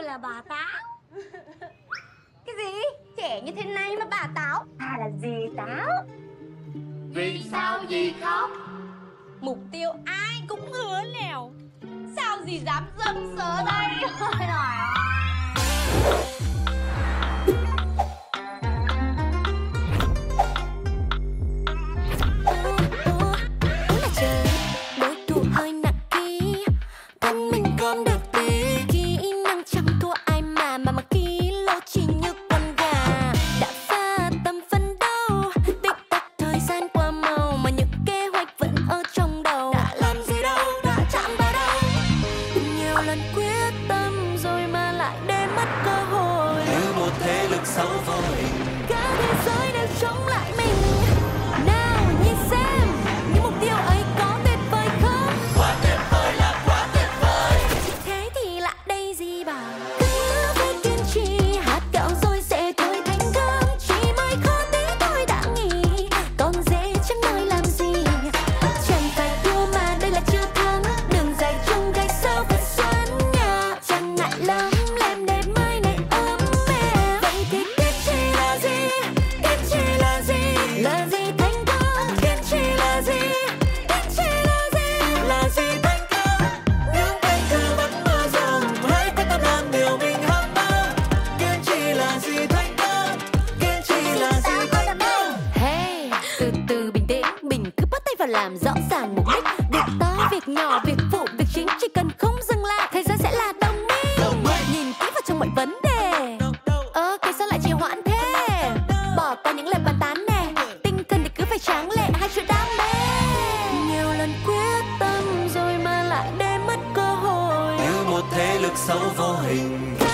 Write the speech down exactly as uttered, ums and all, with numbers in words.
là bà táo. Cái gì? Trẻ như thế này mà bà táo? À là gì táo? Vì sao dì khóc? Mục tiêu ai cũng hứa lèo, sao dì dám dâng sớ đây? Ôi trời ơi. Xấu vô hình, cả thế giới đều chống lại mình. Nào nhìn xem, những mục tiêu ấy có tuyệt vời không? Quá tuyệt vời là quá tuyệt vời. Thế thì lại đây gì bảo cứ phải kiên trì, hạt gạo rồi sẽ thôi thành công. Chỉ mới khó tí thôi đã nghỉ, còn dễ chẳng nói làm gì. Chẳng phải yêu mà đây là chưa thắng, đường dài chung gai sao phải xoắn nhà. Chẳng ngại lắm làm đẹp mới này ấm êm. Vậy thì kiên trì là gì? Kiên trì là gì? Là gì thành công? Kiên trì là gì? Kiên trì là gì? Là gì thành công? Những cánh cửa vẫn mở rộng, hãy quyết tâm làm điều mình ham mơ. Kiên trì là gì thành công? Kiên trì là gì thành công? Hey, từ từ bình tĩnh, mình cứ bắt tay vào làm rõ ràng mục đích. Việc to, việc nhỏ, việc phụ, việc chính, chỉ cần không dừng lại, thời gian sẽ là đồng minh. Đồng minh. Nhìn kỹ vào trong mọi vấn đề. Ơ, cái sao lại trì hoãn thế? Bỏ qua những lời bàn tán nè, tinh thần thì cứ phải tráng lệ, hai chữ đam mê. Nhiều lần quyết tâm rồi mà lại để mất cơ hội. Như một thế lực xấu vô hình.